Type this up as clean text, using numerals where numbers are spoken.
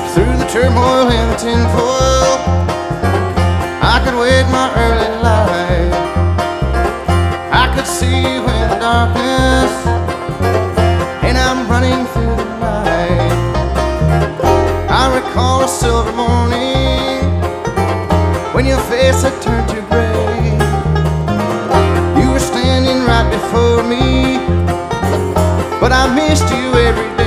Through the turmoil and the tinfoil, I could wait my early light. I could see when the darkness, and I'm running through the night. I recall a silver morning when your face had turned to gray. You were standing right before me, but I missed you every day.